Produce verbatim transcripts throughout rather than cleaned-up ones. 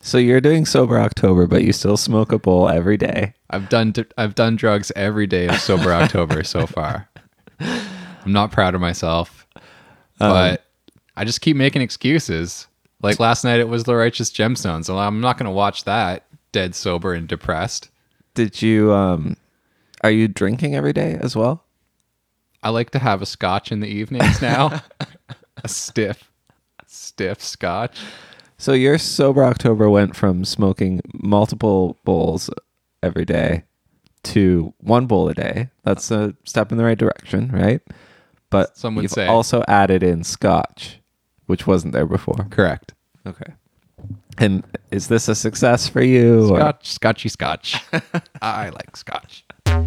So you're doing sober October, but you still smoke a bowl every day. I've done I've done drugs every day of sober October so far. I'm not proud of myself, but um, I just keep making excuses. Like last night, it was The Righteous Gemstones, so I'm not going to watch that dead sober and depressed. Did you? Um, are you drinking every day as well? I like to have a scotch in the evenings now. A stiff, stiff scotch. So your sober October went from smoking multiple bowls every day to one bowl a day. That's a step in the right direction, right? But some would you've say also added in scotch, which wasn't there before. Correct. Okay. And is this a success for you? Scotch, or? scotchy scotch. I like scotch.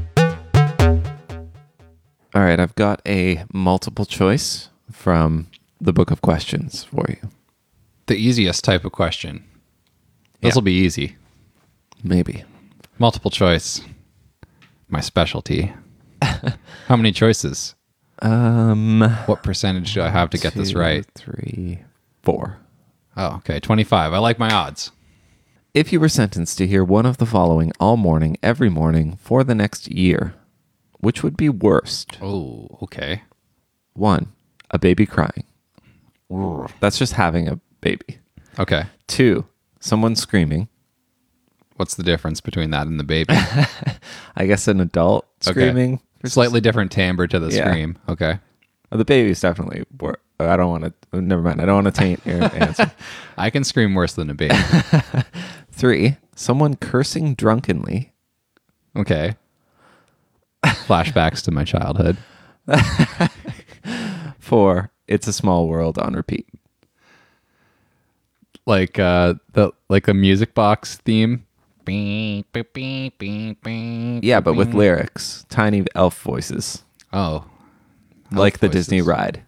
All right, I've got a multiple choice from the book of questions for you. The easiest type of question. This will Yeah. be easy. Maybe. Multiple choice. My specialty. How many choices? Um, What percentage do I have to get this two, right? Three, four. Oh, okay. twenty-five. I like my odds. If you were sentenced to hear one of the following all morning, every morning, for the next year, which would be worst? Oh, okay. One, a baby crying. That's just having a baby. Okay. Two, someone screaming. What's the difference between that and the baby? I guess an adult screaming. Okay. Slightly different timbre to the Yeah. scream. Okay. Oh, the baby's definitely worse. I don't want to, never mind. I don't want to taint your answer. I can scream worse than a baby. Three, someone cursing drunkenly. Okay. Flashbacks to my childhood. Four, it's a small world on repeat. Like uh the like the music box theme. Yeah, but with lyrics, tiny elf voices, Oh. like the voices. Disney ride.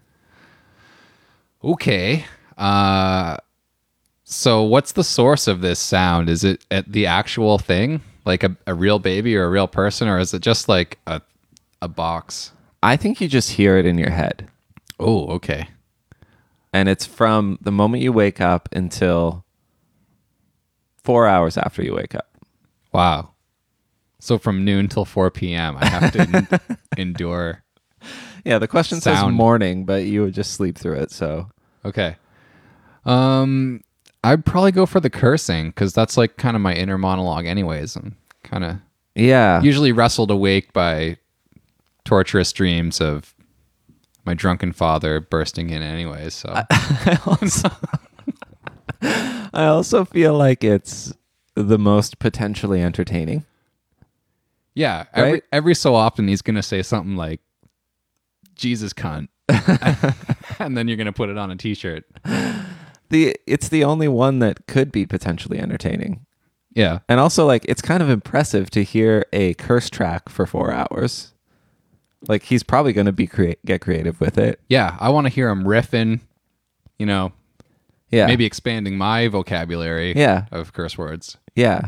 Okay. Uh so what's the source of this sound? Is it at the actual thing? Like a, a real baby or a real person, or is it just like a a box? I think you just hear it in your head. Oh, okay. And it's from the moment you wake up until four hours after you wake up. Wow. So from noon till four p.m. I have to en- endure. Yeah, the question says Sound. morning, but you would just sleep through it. So Okay. Um, I'd probably go for the cursing because that's like kind of my inner monologue anyways. I'm kind of yeah, usually wrestled awake by torturous dreams of my drunken father bursting in anyways. So I also, I also feel like it's the most potentially entertaining. yeah, every, Right? every so often he's going to say something like, Jesus cunt. And then you're going to put it on a t-shirt. The it's the only one that could be potentially entertaining. Yeah. And also, like, it's kind of impressive to hear a curse track for four hours. Like, he's probably going to be crea- get creative with it. Yeah. I want to hear him riffing, you know, Yeah. maybe expanding my vocabulary Yeah. of curse words. Yeah.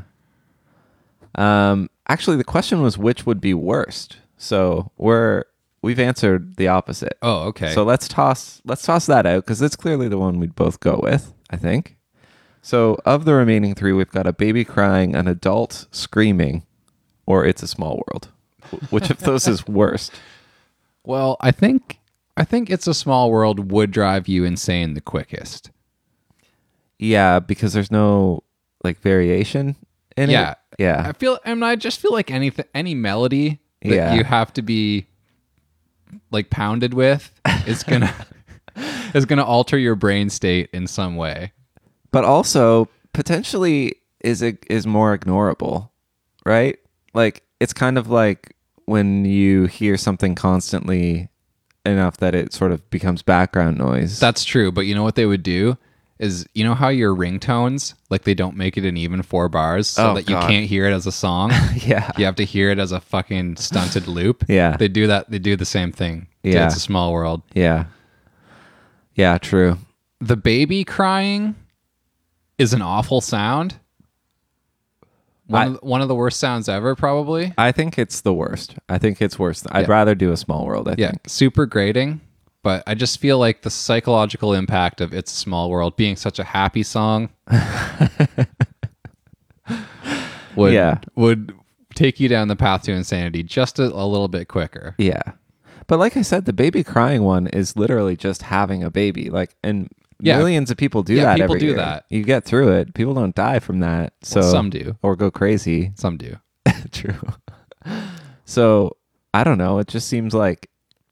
Um. Actually, the question was which would be worst. So we're we've answered the opposite. Oh, okay. So let's toss let's toss that out because it's clearly the one we'd both go with, I think. So of the remaining three, we've got a baby crying, an adult screaming, or it's a small world. Wh- Which of those is worst? Well, I think I think It's a Small World would drive you insane the quickest. Yeah, because there's no like variation in Yeah. it. Yeah. I feel I mean I just feel like anything any melody that Yeah. you have to be like pounded with is gonna is gonna alter your brain state in some way. But also potentially is it is more ignorable, right? Like it's kind of like when you hear something constantly enough that it sort of becomes background noise. That's true, but you know what they would do is, you know how your ringtones, like they don't make it an even four bars so Oh, that you God. can't hear it as a song. yeah. You have to hear it as a fucking stunted loop. Yeah. They do that. They do the same thing. to Yeah. It's a Small World. Yeah. Yeah, true. The baby crying is an awful sound. One, I- of, the- one of the worst sounds ever, probably. I think it's the worst. I think it's worse. I'd Yeah. rather do a small world, I Yeah, think. super grating. But I just feel like the psychological impact of It's a Small World being such a happy song would Yeah. would take you down the path to insanity just a, a little bit quicker. Yeah. But like I said, the baby crying one is literally just having a baby. Like, and Yeah. millions of people do Yeah, that people every do year. that. You get through it. People don't die from that. So Well, some do. or go crazy. Some do. True. So I don't know. It just seems like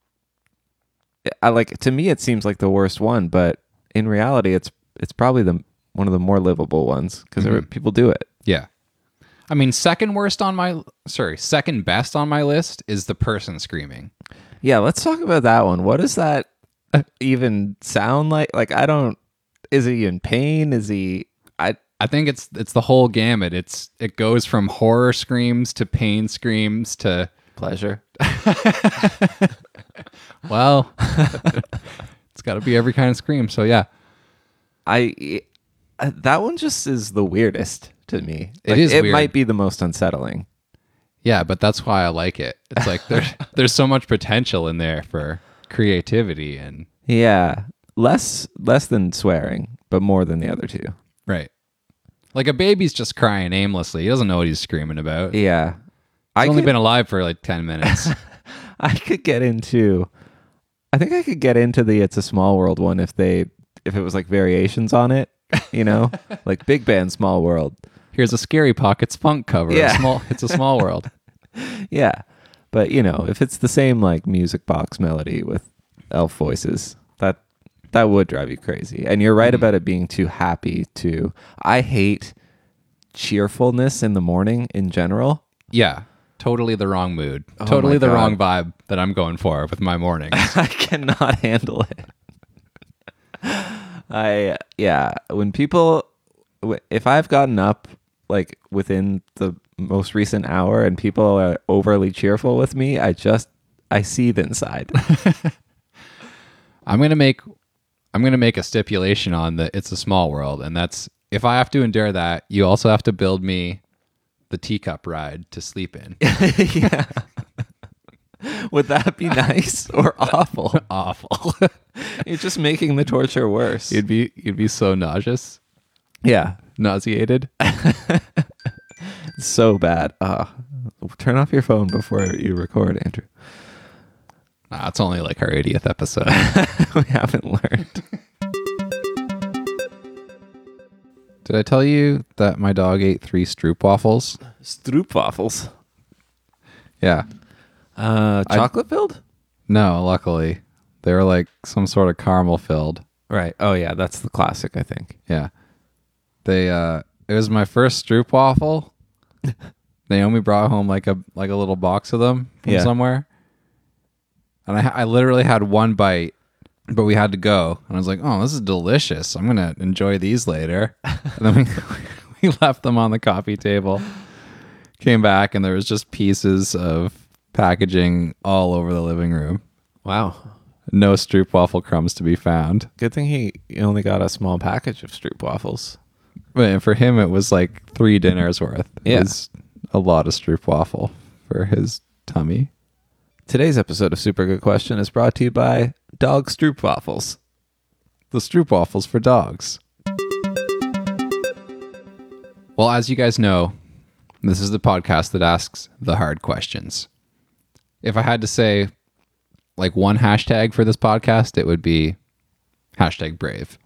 I like to me it seems like the worst one, but in reality it's it's probably the one of the more livable ones because Mhm. people do it. Yeah. I mean, second worst on my sorry, second best on my list is the person screaming. Yeah, let's talk about that one. What does that even sound like? Like I don't is he in pain? Is he I I think it's it's the whole gamut. It's it goes from horror screams to pain screams to pleasure? well, it's got to be every kind of scream. So yeah, I uh, that one just is the weirdest to me. It Like, is It weird. might be the most unsettling. yeah, but that's why I like it. It's like there's there's so much potential in there for creativity and Yeah, less less than swearing, but more than the other two. right. Like a baby's just crying aimlessly. He doesn't know what he's screaming about. He's Yeah, I only could, been alive for like ten minutes. I could get into. I think I could get into the "It's a Small World" one if they if it was like variations on it. You know, like Big Band, Small World. Here's a Scary Pockets funk cover. Yeah. A small, it's a small world. Yeah, but you know, if it's the same like music box melody with elf voices, that that would drive you crazy. And you're right Mhm. about it being too happy too. I hate cheerfulness in the morning in general. Yeah, totally the wrong mood. Oh totally my the God. wrong vibe that I'm going for with my mornings. I cannot handle it. I yeah, when people w- if I've gotten up like within the most recent hour and people are overly cheerful with me, I just I seethe inside. I'm gonna make I'm gonna make a stipulation on the It's a Small World, and that's if I have to endure that, you also have to build me the teacup ride to sleep in. Yeah. Would that be nice or awful? Awful. You're just making the torture worse. you'd be you'd be so nauseous, yeah. nauseated. So bad. Uh, turn off your phone before you record, Andrew. Nah, it's only like our eightieth episode. We haven't learned. Did I tell you that my dog ate three Stroop waffles? Stroopwafels. Yeah. Uh, I- chocolate filled? No, luckily. They were like some sort of caramel filled. Right. Oh yeah, that's the classic, I think. Yeah. They uh it was my first Stroop waffle. Naomi brought home like a like a little box of them from Yeah. somewhere. And I I literally had one bite, but we had to go. And I was like, "Oh, this is delicious. I'm going to enjoy these later." And then we we left them on the coffee table. Came back and there was just pieces of packaging all over the living room. Wow. No Stroop waffle crumbs to be found. Good thing he he only got a small package of Stroopwafels. But for him, it was like three dinners worth. It Yeah. was a lot of Stroop waffle for his tummy. Today's episode of Super Good Question is brought to you by Dog Stroopwafels. The Stroop waffles for dogs. Well, as you guys know, this is the podcast that asks the hard questions. If I had to say like one hashtag for this podcast, it would be hashtag brave.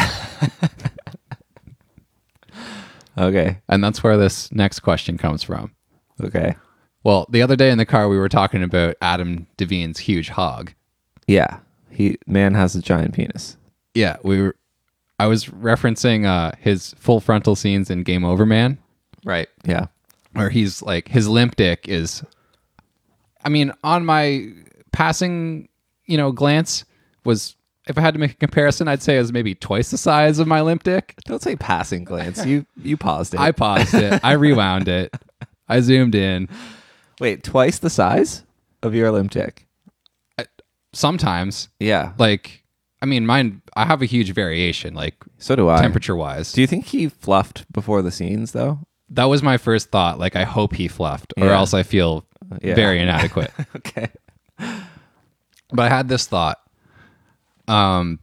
Okay. And that's where this next question comes from. Okay. Well, the other day in the car, we were talking about Adam Devine's huge hog. Yeah. He man has a giant penis. Yeah, we were. I was referencing uh, his full frontal scenes in Game Over Man, Right. Yeah. where he's like his limp dick is. I mean, on my passing, you know, glance was. If I had to make a comparison, I'd say it was maybe twice the size of my limp dick. Don't say passing glance. You you paused it. I paused it. I rewound it. I zoomed in. Wait, twice the size of your limp dick. Sometimes, Yeah. like, I mean, mine. I have a huge variation, like So do I. temperature wise. Do you think he fluffed before the scenes though? That was my first thought. Like, I hope he fluffed, or Yeah. else I feel Yeah. very inadequate. Okay. But I had this thought. Um,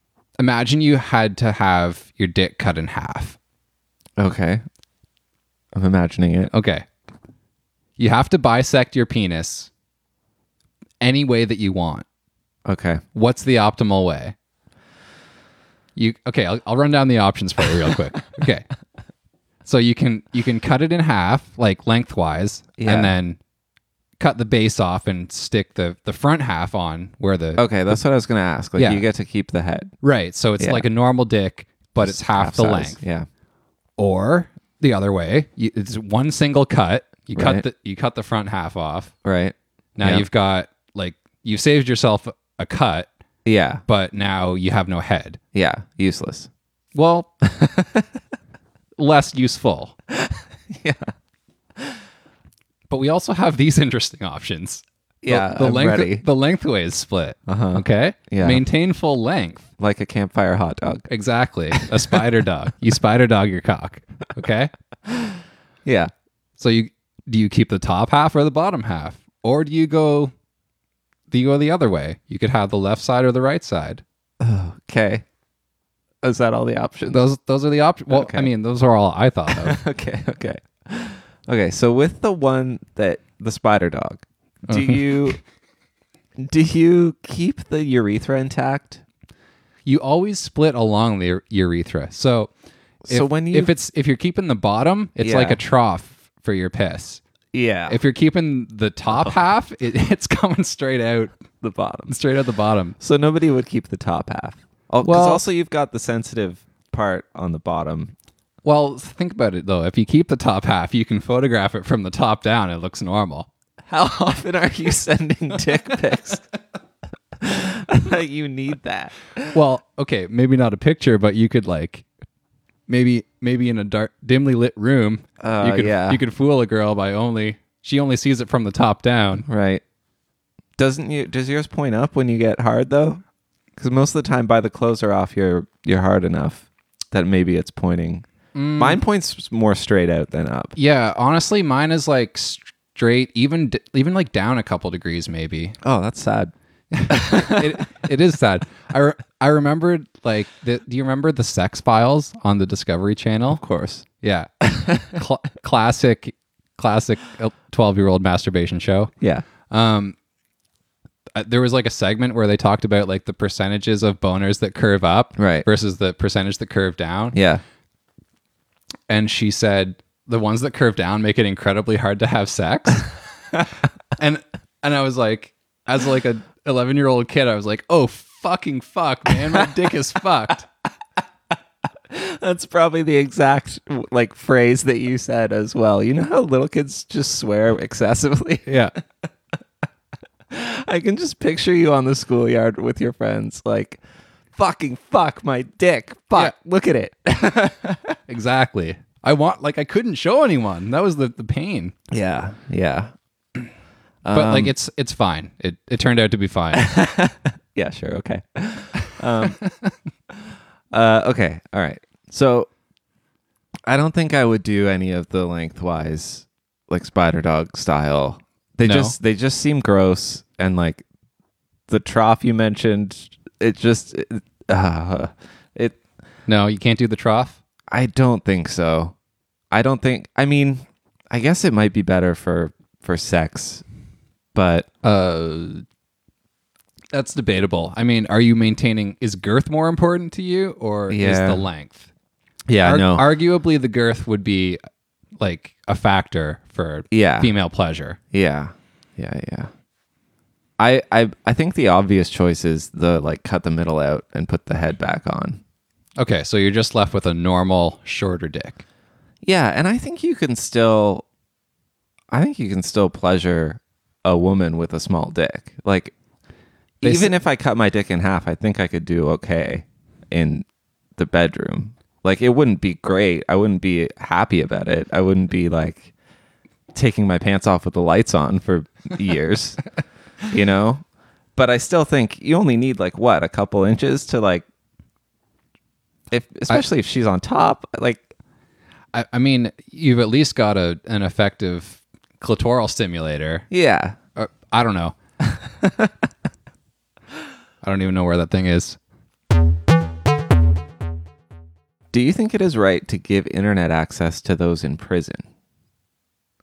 imagine you had to have your dick cut in half. Okay. I'm imagining it. Okay. You have to bisect your penis any way that you want. Okay. What's the optimal way? You okay? I'll, I'll run down the options for you real quick. Okay, so you can you can cut it in half, like lengthwise, Yeah. and then cut the base off and stick the the front half on where the Okay, that's what I was gonna ask. Like, Yeah. you get to keep the head, right. So it's Yeah. like a normal dick, but it's half, the size. length. Yeah. Or the other way, you, it's one single cut. You Right. cut the you cut the front half off. Right. Now Yeah. you've got like you've saved yourself a cut, Yeah. but now you have no head. Yeah. Useless. Well, less useful. Yeah. But we also have these interesting options. The- Yeah. the, I'm length ready. the lengthways split. Uh-huh. Okay? Yeah. Maintain full length. Like a campfire hot dog. Exactly. A spider dog. You spider dog your cock. Okay? Yeah. So you do you keep the top half or the bottom half? Or do you go do you go the other way? You could have the left side or the right side. Okay. Is that all the options? Those those are the options. Well, Okay. I mean, those are all I thought of. Okay. Okay. Okay. So with the one that the spider dog, do Uh-huh. you do you keep the urethra intact? You always split along the urethra. So if, So when you- if it's if you're keeping the bottom, it's Yeah. like a trough for your piss. Yeah. If you're keeping the top half, it, it's coming straight out, the bottom. straight out the bottom. So nobody would keep the top half. Because Well- also you've got the sensitive part on the bottom. Well, think about it though. If you keep the top half, you can photograph it from the top down. It looks normal. How often are you sending dick pics? You need that. Well, okay, maybe not a picture, but you could like, maybe maybe in a dark, dimly lit room, Uh, you could yeah. you could fool a girl by only she only sees it from the top down. Right. Doesn't you? Does yours point up when you get hard though? Because most of the time, by the clothes are off, you're you're hard enough that maybe it's pointing. Mine points more straight out than up. Yeah, honestly, mine is like straight, even d- even like down a couple degrees, maybe. Oh, that's sad. it, it is sad. I, re- I remembered like the, do you remember the Sex Files on the Discovery Channel? Of course. Yeah, Cl- classic classic twelve year old masturbation show. Yeah. Um, uh, there was like a segment where they talked about like the percentages of boners that curve up, Right. versus the percentage that curve down. Yeah. And she said the ones that curve down make it incredibly hard to have sex. and and I was like, as like a eleven year old kid, I was like, oh fucking fuck, man, my dick is fucked. That's probably the exact like phrase that you said as well. You know how little kids just swear excessively? Yeah. I can just picture you on the schoolyard with your friends like, fucking fuck my dick. Fuck, look at it. Exactly. I want like I couldn't show anyone. That was the, the pain. Yeah, yeah. But like it's it's fine. It it turned out to be fine. Yeah, sure, okay. Um, uh, okay, all right. So I don't think I would do any of the lengthwise, like spider dog style. They No? just they just seem gross, and like the trough you mentioned, it just it, uh, it No, you can't do the trough. I don't think so. I don't think. I mean, I guess it might be better for for sex, but Uh that's debatable. I mean, are you maintaining is girth more important to you or is Yeah. the length? yeah, Ar- no, Arguably the girth would be like a factor for Yeah. female pleasure. yeah, yeah, yeah. I I I think the obvious choice is the like cut the middle out and put the head back on. Okay, so you're just left with a normal shorter dick. Yeah, and I think you can still, I think you can still pleasure a woman with a small dick. Like, They even s- if I cut my dick in half, I think I could do okay in the bedroom. Like, it wouldn't be great. I wouldn't be happy about it. I wouldn't be like taking my pants off with the lights on for years, you know? But I still think you only need like what, a couple inches to like, if especially if she's on top, like, I, I mean, you've at least got a an effective clitoral stimulator. yeah. Uh, I don't know. I don't even know where that thing is. Do you think it is right to give internet access to those in prison?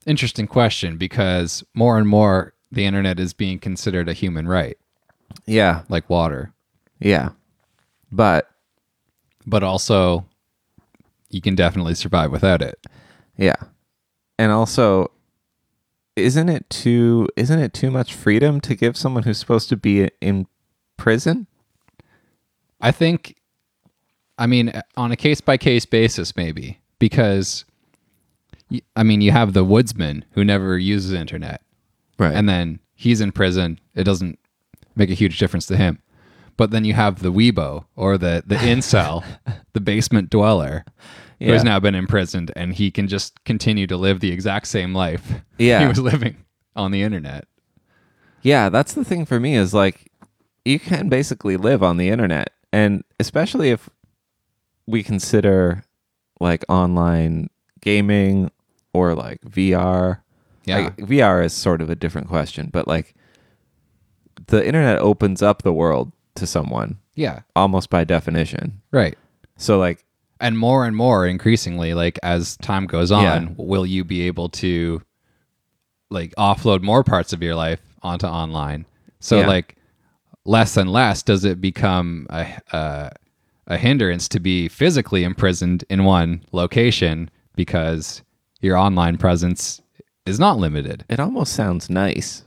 interesting question because more and more the internet is being considered a human right, Yeah. like water. Yeah. But But also, you can definitely survive without it. yeah. And also, isn't it too isn't it too much freedom to give someone who's supposed to be in prison? I think, I mean, on a case by case basis, maybe because, y- I mean, you have the woodsman who never uses internet, Right. and then he's in prison. It doesn't make a huge difference to him. But then you have the weebo or the the incel, the basement dweller, who has Yeah. now been imprisoned, and he can just continue to live the exact same life Yeah. he was living on the internet. Yeah, that's the thing for me is like you can basically live on the internet, and especially if we consider like online gaming or like V R. Yeah. Like, V R is sort of a different question, but like the internet opens up the world to someone Yeah, almost by definition. right. So like And more and more increasingly, like as time goes on, Yeah. will you be able to like offload more parts of your life onto online? So Yeah. like less and less does it become a, a a hindrance to be physically imprisoned in one location because your online presence is not limited. it almost sounds nice.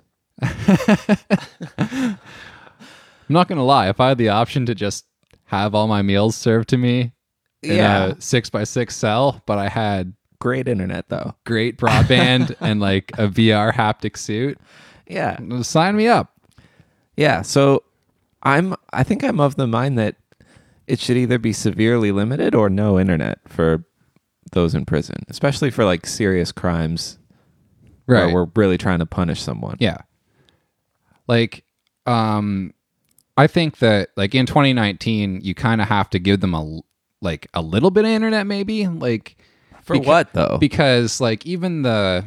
I'm not gonna lie, if I had the option to just have all my meals served to me in Yeah. a six by six cell, but I had Great internet though. great broadband and like a V R haptic suit, Yeah. sign me up. Yeah, so I'm I think I'm of the mind that it should either be severely limited or no internet for those in prison, especially for like serious crimes where we're really trying to punish someone. Yeah. Like, um, I think that like in twenty nineteen, you kind of have to give them a like a little bit of internet, maybe like For beca- what though? because like even the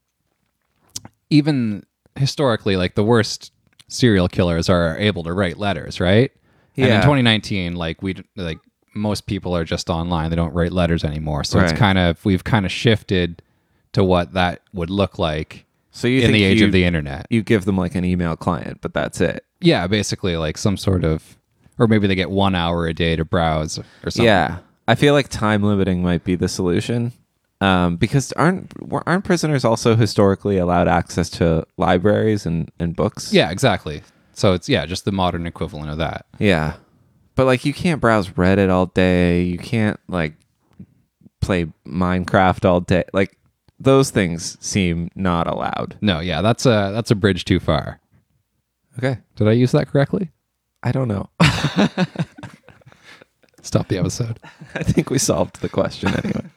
even historically, like the worst serial killers are able to write letters, right? And in Yeah. twenty nineteen, like we like most people are just online; they don't write letters anymore. So it's Right. kind of we've kind of shifted to what that would look like So you in think the age you, of the internet. you give them like an email client, but that's it. Yeah, basically like some sort of, or maybe they get one hour a day to browse or something. Yeah, I feel like time limiting might be the solution, um, because aren't aren't prisoners also historically allowed access to libraries and, and books? Yeah, exactly. So it's, yeah, just the modern equivalent of that. Yeah, but like you can't browse Reddit all day. You can't like play Minecraft all day. Like those things seem not allowed. No, yeah, that's a, that's a bridge too far. Okay, Did I use that correctly? I don't know. Stop the episode. I think we solved the question anyway.